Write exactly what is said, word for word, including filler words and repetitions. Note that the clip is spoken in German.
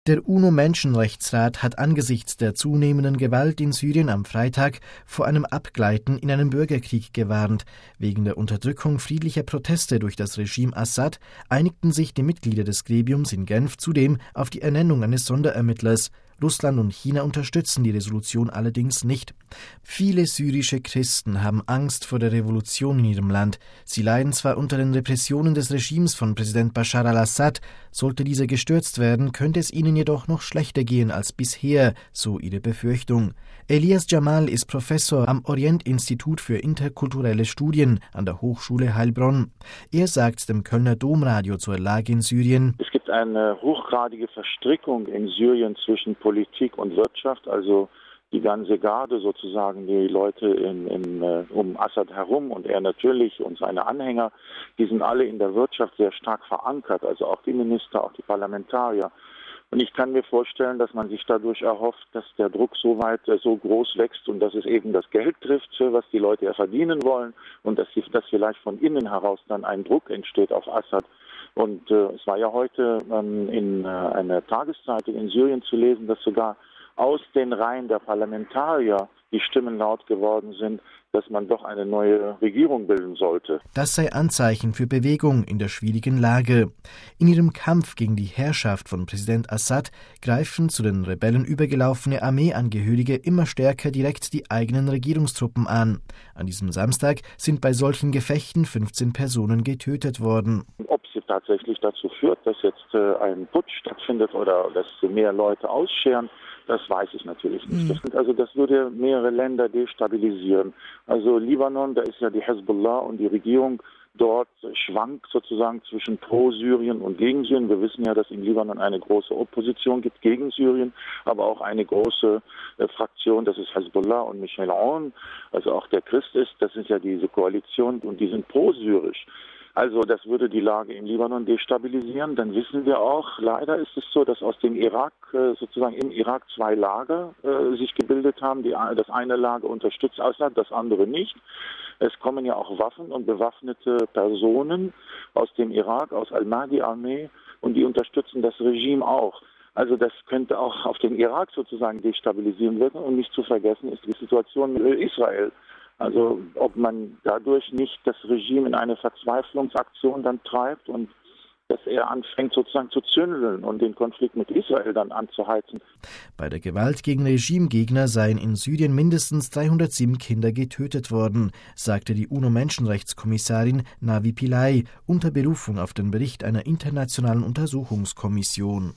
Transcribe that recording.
Der UNO-Menschenrechtsrat hat angesichts der zunehmenden Gewalt in Syrien am Freitag vor einem Abgleiten in einen Bürgerkrieg gewarnt. Wegen der Unterdrückung friedlicher Proteste durch das Regime Assad einigten sich die Mitglieder des Gremiums in Genf zudem auf die Ernennung eines Sonderermittlers. Russland und China unterstützen die Resolution allerdings nicht. Viele syrische Christen haben Angst vor der Revolution in ihrem Land. Sie leiden zwar unter den Repressionen des Regimes von Präsident Bashar al-Assad. Sollte dieser gestürzt werden, könnte es ihnen jedoch noch schlechter gehen als bisher, so ihre Befürchtung. Elias Jamal ist Professor am Orient-Institut für interkulturelle Studien an der Hochschule Heilbronn. Er sagt dem Kölner Domradio zur Lage in Syrien: Es gibt eine hochgradige Verstrickung in Syrien zwischen Politik und Wirtschaft, also die ganze Garde sozusagen, die Leute in, in, um Assad herum und er natürlich und seine Anhänger, die sind alle in der Wirtschaft sehr stark verankert, also auch die Minister, auch die Parlamentarier. Und ich kann mir vorstellen, dass man sich dadurch erhofft, dass der Druck so weit, so groß wächst und dass es eben das Geld trifft, was die Leute ja verdienen wollen und dass, die, dass vielleicht von innen heraus dann ein Druck entsteht auf Assad. Und äh, es war ja heute ähm, in äh, einer Tageszeitung in Syrien zu lesen, dass sogar aus den Reihen der Parlamentarier die Stimmen laut geworden sind, dass man doch eine neue Regierung bilden sollte. Das sei Anzeichen für Bewegung in der schwierigen Lage. In ihrem Kampf gegen die Herrschaft von Präsident Assad greifen zu den Rebellen übergelaufene Armeeangehörige immer stärker direkt die eigenen Regierungstruppen an. An diesem Samstag sind bei solchen Gefechten fünfzehn Personen getötet worden. Ob es tatsächlich dazu führt, dass jetzt äh, ein Putsch stattfindet oder dass mehr Leute ausscheren, das weiß ich natürlich nicht. Mhm. Das, also das würde mehrere Länder destabilisieren. Also Libanon, da ist ja die Hezbollah und die Regierung dort schwankt sozusagen zwischen Pro-Syrien und gegen Syrien. Wir wissen ja, dass in Libanon eine große Opposition gibt gegen Syrien, aber auch eine große äh, Fraktion, das ist Hezbollah und Michel Aoun, also auch der Christ ist, das ist ja diese Koalition und die sind pro-syrisch. Also das würde die Lage im Libanon destabilisieren. Dann wissen wir auch, leider ist es so, dass aus dem Irak, sozusagen im Irak zwei Lager äh, sich gebildet haben. Die, das eine Lager unterstützt Assad, das andere nicht. Es kommen ja auch Waffen und bewaffnete Personen aus dem Irak, aus Al-Mahdi-Armee und die unterstützen das Regime auch. Also das könnte auch auf den Irak sozusagen destabilisieren wirken. Und nicht zu vergessen ist die Situation mit Israel. Also ob man dadurch nicht das Regime in eine Verzweiflungsaktion dann treibt und dass er anfängt sozusagen zu zündeln und den Konflikt mit Israel dann anzuheizen. Bei der Gewalt gegen Regimegegner seien in Syrien mindestens dreihundertsieben Kinder getötet worden, sagte die UNO-Menschenrechtskommissarin Navi Pillay unter Berufung auf den Bericht einer internationalen Untersuchungskommission.